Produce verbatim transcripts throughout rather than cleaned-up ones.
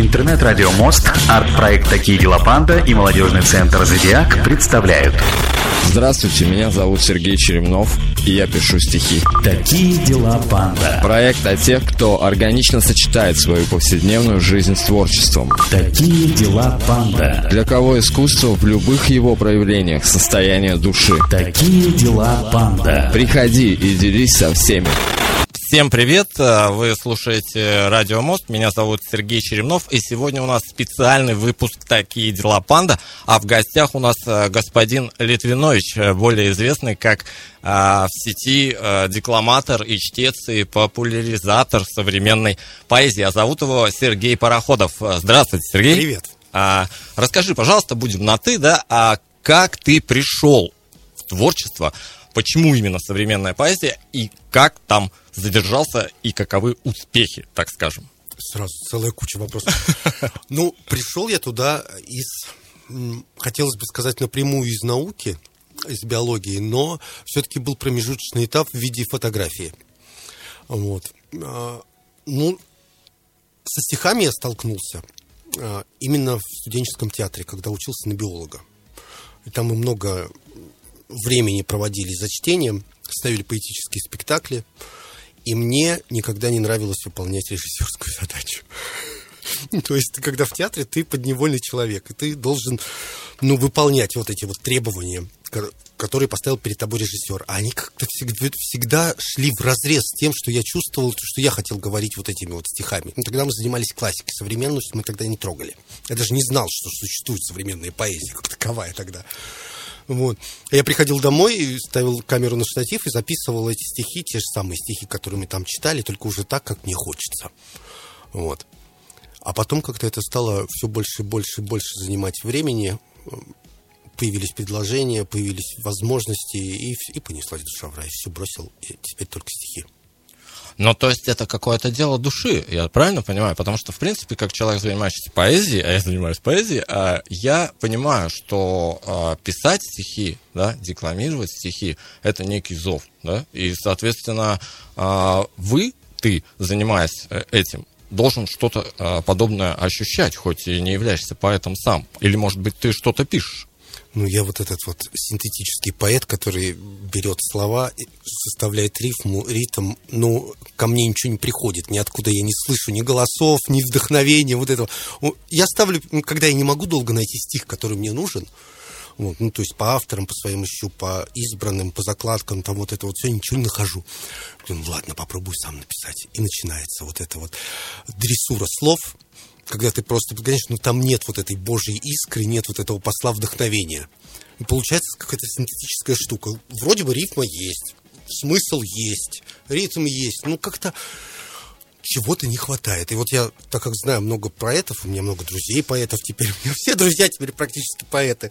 Интернет-радио Мост, арт-проект «Такие дела Панда» и молодежный центр «Зодиак» представляют. Здравствуйте, меня зовут Сергей Черемнов, и я пишу стихи. «Такие дела Панда». Проект о тех, кто органично сочетает свою повседневную жизнь с творчеством. «Такие дела Панда». Для кого искусство в любых его проявлениях, состояние души. «Такие дела Панда». Приходи и делись со всеми. Всем привет, вы слушаете Радио Мост, меня зовут Сергей Черемнов, и сегодня у нас специальный выпуск «Такие дела Панда», а в гостях у нас господин Литвинович, более известный как в сети декламатор и чтец, и популяризатор современной поэзии, а зовут его Сергей Пароходов. Здравствуйте, Сергей. Привет. А, расскажи, пожалуйста, будем на «ты», да, а как ты пришел в творчество, почему именно современная поэзия, и как там задержался, и каковы успехи, так скажем? Сразу целая куча вопросов. Ну, пришел я туда из, хотелось бы сказать, напрямую из науки, из биологии, но все-таки был промежуточный этап в виде фотографии. Вот. Ну, со стихами я столкнулся именно в студенческом театре, когда учился на биолога. И там мы много времени проводили за чтением, ставили поэтические спектакли. И мне никогда не нравилось выполнять режиссерскую задачу. То есть, когда в театре, ты подневольный человек, и ты должен, ну, выполнять вот эти вот требования, которые поставил перед тобой режиссер. А они как-то всегда, всегда шли вразрез с тем, что я чувствовал, что я хотел говорить вот этими вот стихами. Ну, тогда мы занимались классикой, современностью мы тогда не трогали. Я даже не знал, что существует современная поэзия, как таковая тогда. Вот. Я приходил домой и ставил камеру на штатив и записывал эти стихи, те же самые стихи, которые мы там читали, только уже так, как мне хочется. Вот. А потом как-то это стало все больше и больше и больше занимать времени. Появились предложения, появились возможности, и, и понеслась душа в рай. Все бросил, и теперь только стихи. Ну, то есть это какое-то дело души, я правильно понимаю? Потому что, в принципе, как человек, занимающийся поэзией, а я занимаюсь поэзией, я понимаю, что писать стихи, да, декламировать стихи – это некий зов, да, и, соответственно, вы, ты, занимаясь этим, должен что-то подобное ощущать, хоть и не являешься поэтом сам. Или, может быть, ты что-то пишешь? Ну, я вот этот вот синтетический поэт, который берет слова, составляет рифму, ритм, ну, ко мне ничего не приходит, ниоткуда я не слышу ни голосов, ни вдохновения, вот этого. Я ставлю, когда я не могу долго найти стих, который мне нужен, вот, ну, то есть по авторам, по своим ищу, по избранным, по закладкам, там вот это вот все, ничего не нахожу. Ну, ладно, попробую сам написать. И начинается вот это вот дрессура слов, когда ты просто, конечно, ну там нет вот этой божьей искры, нет вот этого посла вдохновения. И получается какая-то синтетическая штука. Вроде бы рифма есть, смысл есть, ритм есть, ну как-то чего-то не хватает. И вот я, так как знаю много поэтов, у меня много друзей поэтов теперь, у меня все друзья теперь практически поэты.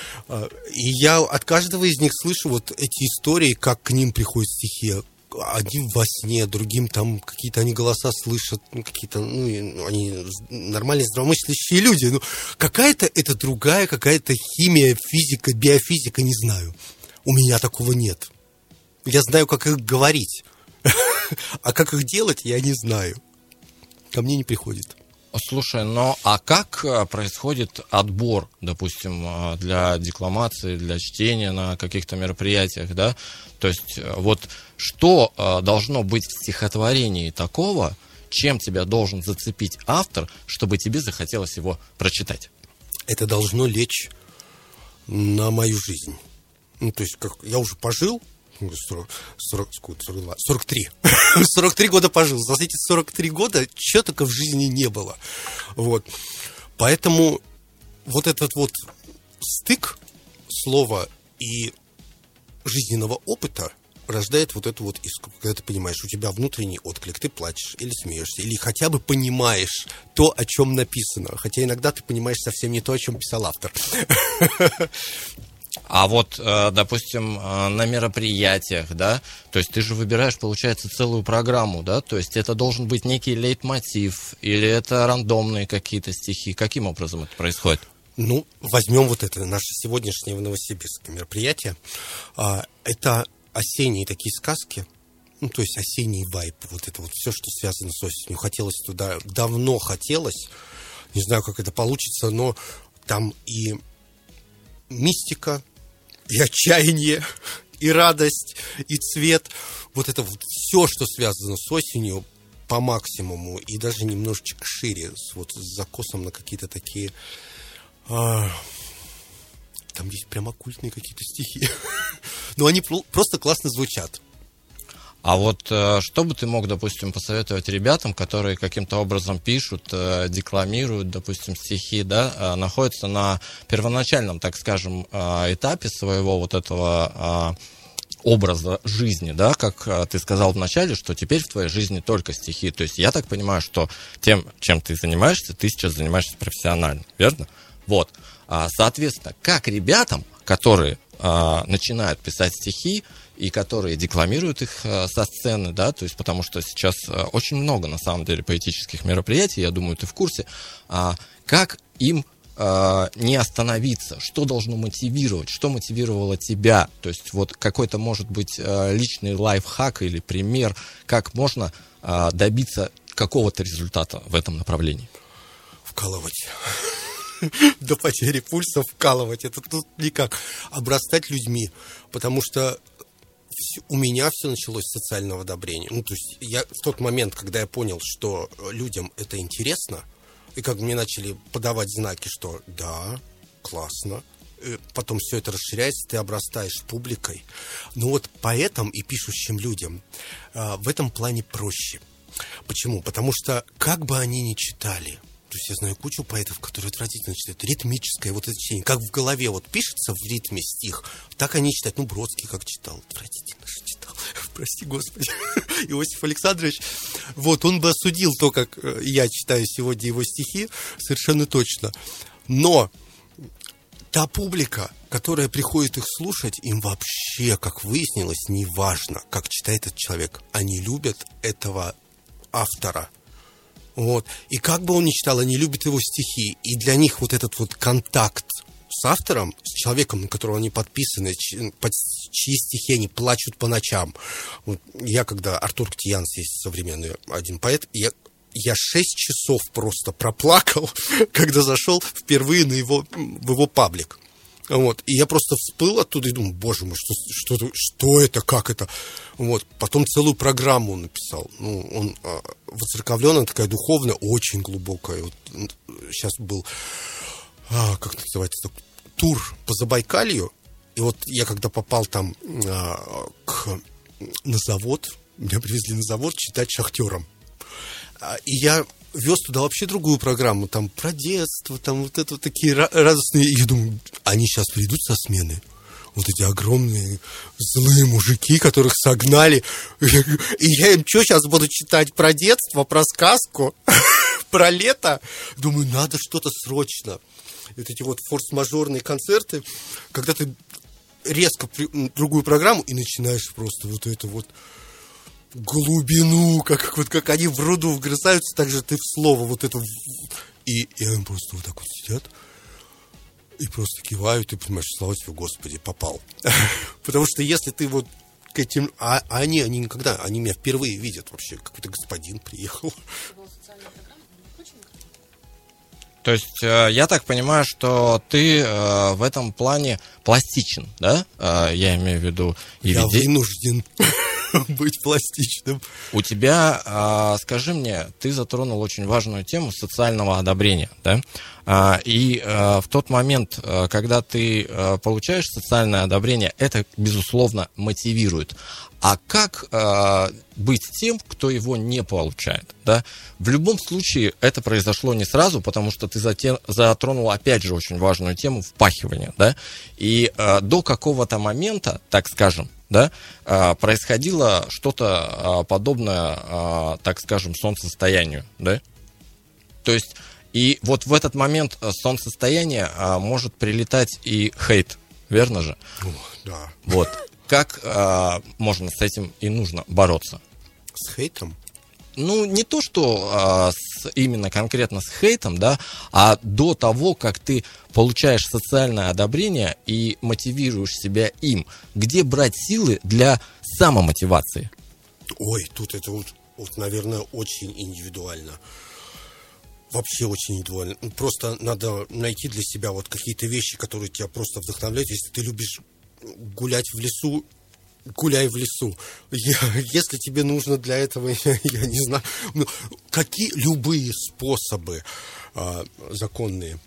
И я от каждого из них слышу вот эти истории, как к ним приходят стихи. Одним во сне, другим там какие-то они голоса слышат, ну, какие-то, ну, они нормальные, здравомыслящие люди. Ну, какая-то это другая, какая-то химия, физика, биофизика, не знаю. У меня такого нет. Я знаю, как их говорить, а как их делать, я не знаю. Ко мне не приходит. Слушай, ну а как происходит отбор, допустим, для декламации, для чтения на каких-то мероприятиях, да? То есть вот что должно быть в стихотворении такого, чем тебя должен зацепить автор, чтобы тебе захотелось его прочитать? Это должно лечь на мою жизнь. Ну, то есть, как я уже пожил, сорок, сорок, сорок два, сорок три. сорок три года пожил. За эти сорок три года чего только в жизни не было. Вот. Поэтому вот этот вот стык слова и жизненного опыта рождает вот эту вот искру. Когда ты понимаешь, у тебя внутренний отклик, ты плачешь или смеешься, или хотя бы понимаешь то, о чем написано. Хотя иногда ты понимаешь совсем не то, о чем писал автор. А вот, допустим, на мероприятиях, да, то есть ты же выбираешь, получается, целую программу, да, то есть это должен быть некий лейтмотив, или это рандомные какие-то стихи, каким образом это происходит? Ну, возьмем вот это, наше сегодняшнее в Новосибирске мероприятие, это осенние такие сказки, ну, то есть осенний вайб, вот это вот все, что связано с осенью, хотелось туда, давно хотелось, Не знаю, как это получится, но там и мистика, и отчаяние, и радость, и цвет. Вот это вот все, что связано с осенью, по максимуму. И даже немножечко шире, с, вот с закосом на какие-то такие... А, там есть прям оккультные какие-то стихи. Но они просто классно звучат. А вот что бы ты мог, допустим, посоветовать ребятам, которые каким-то образом пишут, декламируют, допустим, стихи, да, находятся на первоначальном, так скажем, этапе своего вот этого образа жизни, да, как ты сказал вначале, что теперь в твоей жизни только стихи. То есть я так понимаю, что тем, чем ты занимаешься, ты сейчас занимаешься профессионально, верно? Вот. Соответственно, как ребятам, которые начинают писать стихи, и которые декламируют их э, со сцены, да, то есть потому что сейчас э, очень много, на самом деле, поэтических мероприятий, я думаю, ты в курсе, а, как им э, не остановиться, что должно мотивировать, что мотивировало тебя, то есть вот какой-то, может быть, э, личный лайфхак или пример, как можно э, добиться какого-то результата в этом направлении? Вкалывать. До потери пульса вкалывать. Это тут никак. Обрастать людьми, потому что у меня все началось с социального одобрения. Ну, то есть я в тот момент, когда я понял, что людям это интересно, и как мне начали подавать знаки, что да, классно, потом все это расширяется, ты обрастаешь публикой. Но вот поэтам и пишущим людям в этом плане проще. Почему? Потому что как бы они ни читали, то есть я знаю кучу поэтов, которые отвратительно читают. Ритмическое вот это чтение. Как в голове вот пишется в ритме стих, так они читают. Ну, Бродский как читал. Отвратительно же читал. Прости, Господи. Иосиф Александрович. Вот, он бы осудил то, как я читаю сегодня его стихи, совершенно точно. Но та публика, которая приходит их слушать, им вообще, как выяснилось, не важно, как читает этот человек. Они любят этого автора. Вот. И как бы он ни читал, они любят его стихи. И для них вот этот вот контакт с автором, с человеком, на которого они подписаны, под чьи стихи они плачут по ночам. Вот я, когда Артур Ктиянц, есть современный один поэт, я, я шесть часов просто проплакал, когда зашел впервые на его, в его паблик. Вот. И я просто всплыл оттуда и думаю, боже мой, что, что, что это, как это? Вот. Потом целую программу он написал. Ну, он а, воцерковленная, такая духовная, очень глубокая. Вот, сейчас был, а, как называется, тур по Забайкалью. И вот я когда попал там а, к, на завод, меня привезли на завод читать шахтерам. А, и я вез туда вообще другую программу, там, про детство, там, вот это вот такие радостные. И я думаю, они сейчас придут со смены, вот эти огромные злые мужики, которых согнали. И я им что, сейчас буду читать про детство, про сказку, про лето? Думаю, надо что-то срочно. Вот эти вот форс-мажорные концерты, когда ты резко другую программу и начинаешь просто вот это вот глубину, как, вот, как они в руду вгрызаются, так же ты в слово вот это. И, и они просто вот так вот сидят и просто кивают, и понимаешь, слава тебе, Господи, попал. Потому что если ты вот к этим... А, а они, они никогда, они меня впервые видят вообще. Какой-то господин приехал. То есть я так понимаю, что ты в этом плане пластичен, да? Я имею в виду... Я вынужден быть пластичным. У тебя, скажи мне, ты затронул очень важную тему социального одобрения, да? И в тот момент, когда ты получаешь социальное одобрение, это, безусловно, мотивирует. А как э, быть тем, кто его не получает? Да? В любом случае это произошло не сразу, потому что ты затем, затронул, опять же, очень важную тему впахивания. Да? И э, до какого-то момента, так скажем, да, э, происходило что-то э, подобное, э, так скажем, солнцестоянию. Да? То есть, и вот в этот момент солнцестояния э, может прилетать и хейт, верно же? О, да. Вот. Как э, можно с этим и нужно бороться? С хейтом? Ну, не то, что э, с, именно конкретно с хейтом, да, а до того, как ты получаешь социальное одобрение и мотивируешь себя им. Где брать силы для самомотивации? Ой, тут это вот, вот наверное, очень индивидуально. Вообще очень индивидуально. Просто надо найти для себя вот какие-то вещи, которые тебя просто вдохновляют. Если ты любишь гулять в лесу, гуляй в лесу. Если тебе нужно для этого, я не знаю, ну, какие любые способы а, законные,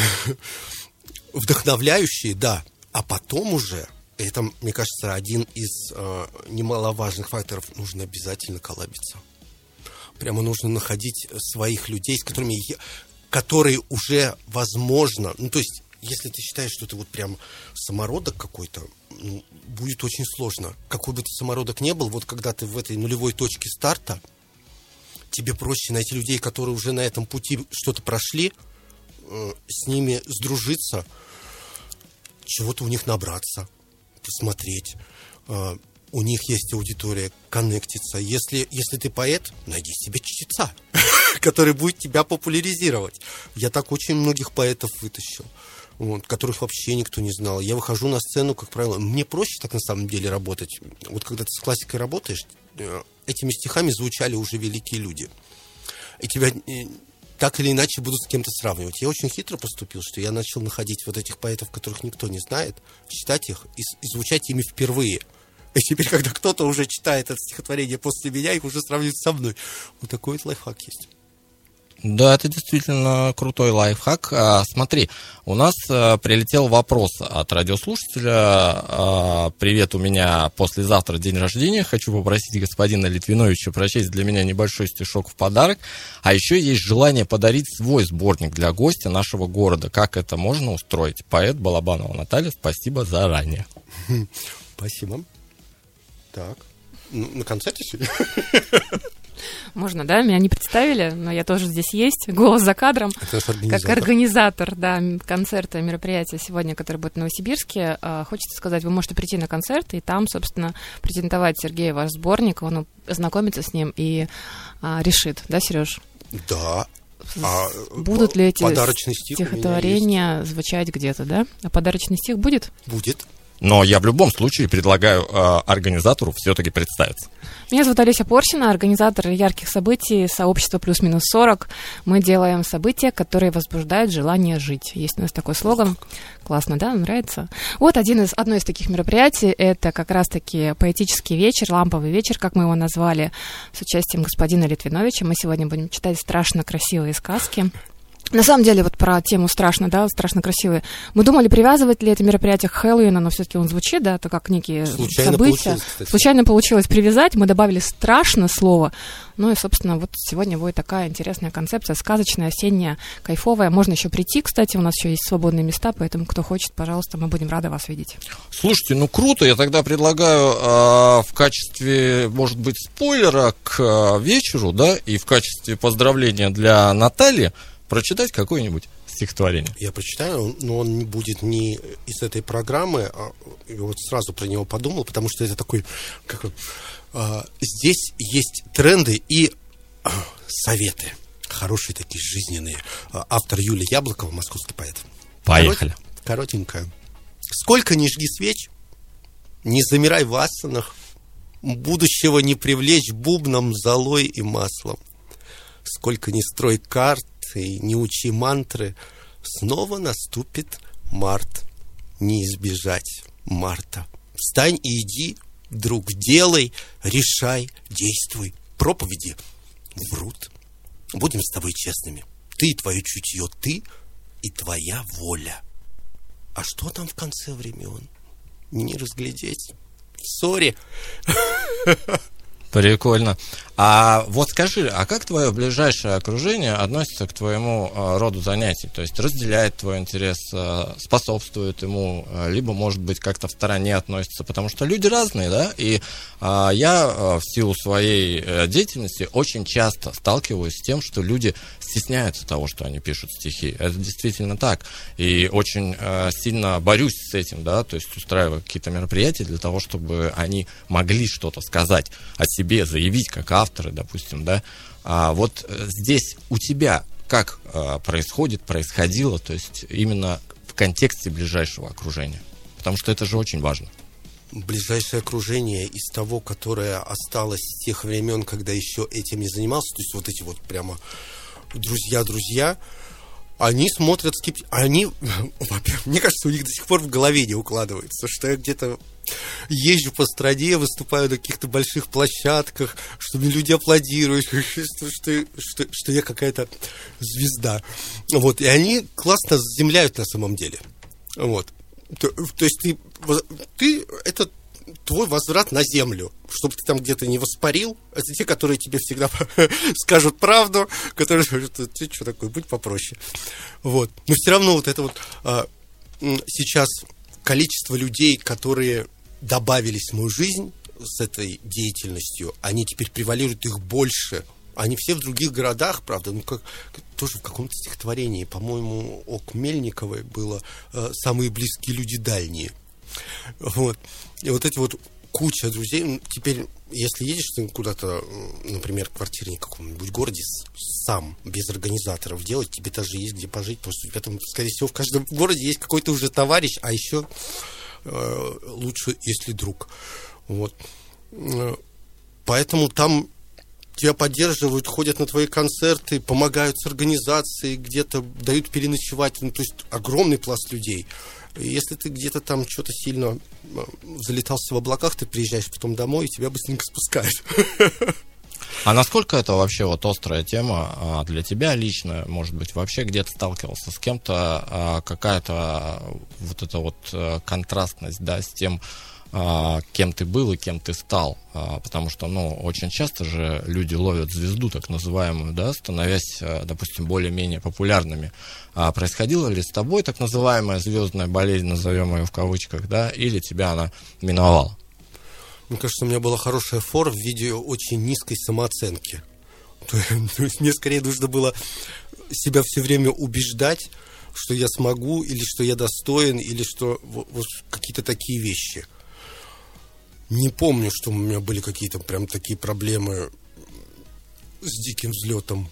вдохновляющие, да. А потом уже, это, мне кажется, один из а, немаловажных факторов, нужно обязательно коллабиться. Прямо нужно находить своих людей, с которыми, которые уже возможно, ну, то есть, если ты считаешь, что ты вот прям самородок какой-то, ну, будет очень сложно. Какой бы ты самородок ни был, вот когда ты в этой нулевой точке старта, тебе проще найти людей, которые уже на этом пути что-то прошли, э, с ними сдружиться, чего-то у них набраться, посмотреть. Э, у них есть аудитория, коннектиться. Если, если ты поэт, найди себе чтеца, который будет тебя популяризировать. Я так очень многих поэтов вытащил. Вот, которых вообще никто не знал. Я выхожу на сцену, как правило, мне проще так на самом деле работать. Вот когда ты с классикой работаешь, этими стихами звучали уже великие люди. И тебя так или иначе будут с кем-то сравнивать. Я очень хитро поступил, что я начал находить вот этих поэтов, которых никто не знает, читать их и, и звучать ими впервые. И теперь, когда кто-то уже читает это стихотворение после меня, их уже сравнивают со мной. Вот такой вот лайфхак есть. Да, это действительно крутой лайфхак. А, смотри, у нас а, прилетел вопрос от радиослушателя. А, привет, у меня послезавтра день рождения. Хочу попросить господина Литвиновича прочесть для меня небольшой стишок в подарок. А еще есть желание подарить свой сборник для гостя нашего города. Как это можно устроить? Поэт Балабанова Наталья, спасибо заранее. Спасибо. Так, ну, на концерте сегодня? Можно, да? Меня не представили, но я тоже здесь есть. Голос за кадром. Как организатор, да, концерта, мероприятия сегодня, которое будет в Новосибирске. Хочется сказать, вы можете прийти на концерт и там, собственно, презентовать Сергею ваш сборник, он ознакомится с ним и а, решит. Да, Сереж? Да. А будут ли эти стихотворения звучать где-то, да? А подарочный стих будет? Будет. Но я в любом случае предлагаю э, организатору все-таки представиться. Меня зовут Олеся Порщина, организатор ярких событий сообщества «Плюс-минус сорок». Мы делаем события, которые возбуждают желание жить. Есть у нас такой слоган. Классно, да? Нравится? Вот один из, одно из таких мероприятий. Это как раз-таки поэтический вечер, ламповый вечер, как мы его назвали, с участием господина Литвиновича. Мы сегодня будем читать страшно красивые сказки. На самом деле, вот про тему страшно, да, страшно красивые. Мы думали, привязывать ли это мероприятие к Хэллоуину, но все-таки он звучит, да, это как некие Случайно события. Получилось, Случайно получилось привязать, мы добавили страшно слово. Ну и, собственно, вот сегодня будет такая интересная концепция, сказочная, осенняя, кайфовая. Можно еще прийти, кстати, у нас еще есть свободные места, поэтому, кто хочет, пожалуйста, мы будем рады вас видеть. Слушайте, ну круто, я тогда предлагаю э, в качестве, может быть, спойлера к э, вечеру, да, и в качестве поздравления для Натальи прочитать какое-нибудь стихотворение. Я прочитаю, но он не будет не из этой программы, а я вот сразу про него подумал, потому что это такой, как, а, здесь есть тренды и а, советы, хорошие такие жизненные. А, автор Юлия Яблокова, московский поэт. Поехали. Корот, коротенькая. Сколько ни жги свеч, не замирай в асанах, будущего не привлечь бубном, золой и маслом. Сколько ни строй карт и не учи мантры, снова наступит март. Не избежать марта. Встань и иди, друг, делай, решай, действуй. Проповеди врут. Будем с тобой честными. Ты и твое чутье, ты и твоя воля. А что там в конце времен? Не разглядеть. В ссоре. Прикольно. А вот скажи, а как твое ближайшее окружение относится к твоему э, роду занятий? То есть разделяет твой интерес, э, способствует ему, э, либо, может быть, как-то в стороне относится? Потому что люди разные, да? И э, я э, в силу своей э, деятельности очень часто сталкиваюсь с тем, что люди стесняются того, что они пишут стихи. Это действительно так. И очень э, сильно борюсь с этим, да? То есть устраиваю какие-то мероприятия для того, чтобы они могли что-то сказать о себе, заявить как авторы, допустим, да. А вот здесь у тебя как а, происходит, происходило, то есть именно в контексте ближайшего окружения? Потому что это же очень важно. Ближайшее окружение из того, которое осталось с тех времен, когда еще этим не занимался, то есть вот эти вот прямо друзья-друзья, они смотрят скептически. Они, во-первых, мне кажется, у них до сих пор в голове не укладывается, что я где-то езжу по стране, выступаю на каких-то больших площадках, что мне люди аплодируют, что, что, что, что я какая-то звезда. Вот. И они классно заземляют на самом деле. Вот. То, то есть ты, ты это твой возврат на землю, чтобы ты там где-то не воспарил. Это те, которые тебе всегда скажут правду, которые скажут, ты что такое, будь попроще. Вот. Но все равно вот это вот а, сейчас количество людей, которые добавились в мою жизнь с этой деятельностью, они теперь превалируют, их больше. Они все в других городах, правда, ну как тоже в каком-то стихотворении, по-моему, о Мельниковой было э, «Самые близкие люди дальние». Вот. И вот эти вот куча друзей. Ну, теперь, если едешь ты куда-то, например, в квартире в каком-нибудь городе сам, без организаторов делать, тебе даже есть где пожить. Просто у тебя там, скорее всего, в каждом городе есть какой-то уже товарищ, а еще э, лучше, если друг. Вот. Поэтому там тебя поддерживают, ходят на твои концерты, помогают с организацией, где-то дают переночевать. Ну, то есть огромный пласт людей. И если ты где-то там что-то сильно залетался в облаках, ты приезжаешь потом домой, и тебя быстренько спускают. А насколько это вообще вот острая тема для тебя лично? Может быть, вообще где-то сталкивался с кем-то, какая-то вот эта вот контрастность, да, с тем, кем ты был и кем ты стал, потому что, ну, очень часто же люди ловят звезду, так называемую, да, становясь, допустим, более-менее популярными. А происходила ли с тобой так называемая звездная болезнь, назовем ее в кавычках, да, или тебя она миновала? Мне кажется, у меня была хорошая фора в виде очень низкой самооценки. То есть мне скорее нужно было себя все время убеждать, что я смогу, или что я достоин, или что вот какие-то такие вещи. Не помню, что у меня были какие-то прям такие проблемы с диким взлетом.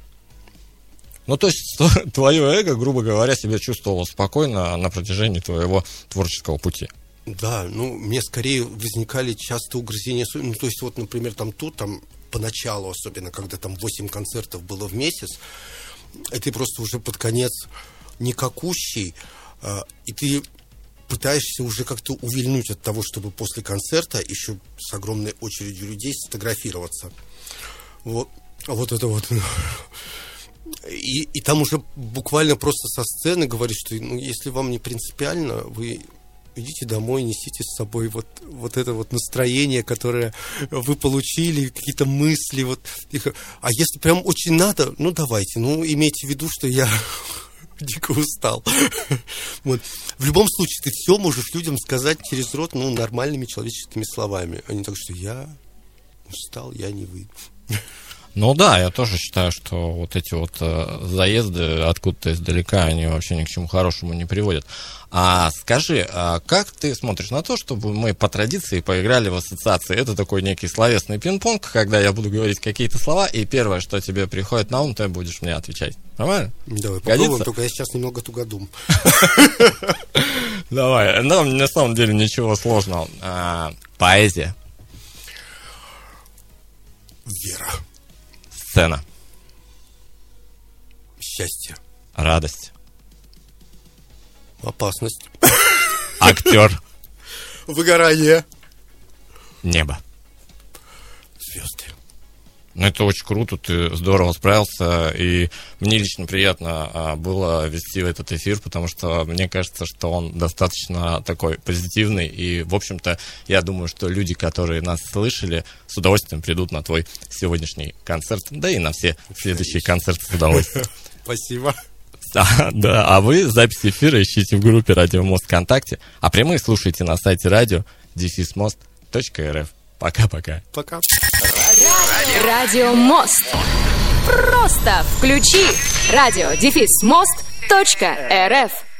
Ну, то есть твое эго, грубо говоря, себя чувствовало спокойно на протяжении твоего творческого пути. Да, ну, мне скорее возникали часто угрызения. Ну, то есть вот, например, там тут, там поначалу, особенно, когда там восемь концертов было в месяц, и ты просто уже под конец никакущий, и ты пытаешься уже как-то увильнуть от того, чтобы после концерта еще с огромной очередью людей сфотографироваться. Вот, а вот это вот. И, и там уже буквально просто со сцены говорят, что ну, если вам не принципиально, вы идите домой, несите с собой вот, вот это вот настроение, которое вы получили, какие-то мысли. Вот. А если прям очень надо, ну давайте, ну имейте в виду, что я дико устал. Вот. В любом случае, ты все можешь людям сказать через рот, ну, нормальными человеческими словами. А не так, что я устал, я не выйду. Ну да, я тоже считаю, что вот эти вот э, заезды откуда-то издалека, они вообще ни к чему хорошему не приводят. А скажи, а как ты смотришь на то, чтобы мы по традиции поиграли в ассоциации? Это такой некий словесный пинг-понг, когда я буду говорить какие-то слова, и первое, что тебе приходит на ум, ты будешь мне отвечать. Нормально? Давай, попробуем, только я сейчас немного тугодум. Давай, ну, на самом деле ничего сложного. Поэзия. Вера. Сцена. Счастье. Радость. Опасность. Актер. Выгорание. Небо. Звезды. Ну, это очень круто, ты здорово справился, и мне лично приятно было вести этот эфир, потому что мне кажется, что он достаточно такой позитивный, и, в общем-то, я думаю, что люди, которые нас слышали, с удовольствием придут на твой сегодняшний концерт, да и на все следующие концерты с удовольствием. Спасибо. А, да, а вы запись эфира ищите в группе «Радио Мост» ВКонтакте, а прямые слушайте на сайте радио дефис мост точка эр эф. Пока-пока. Пока. Радио Мост. Просто включи радио дефис мост точка эр эф.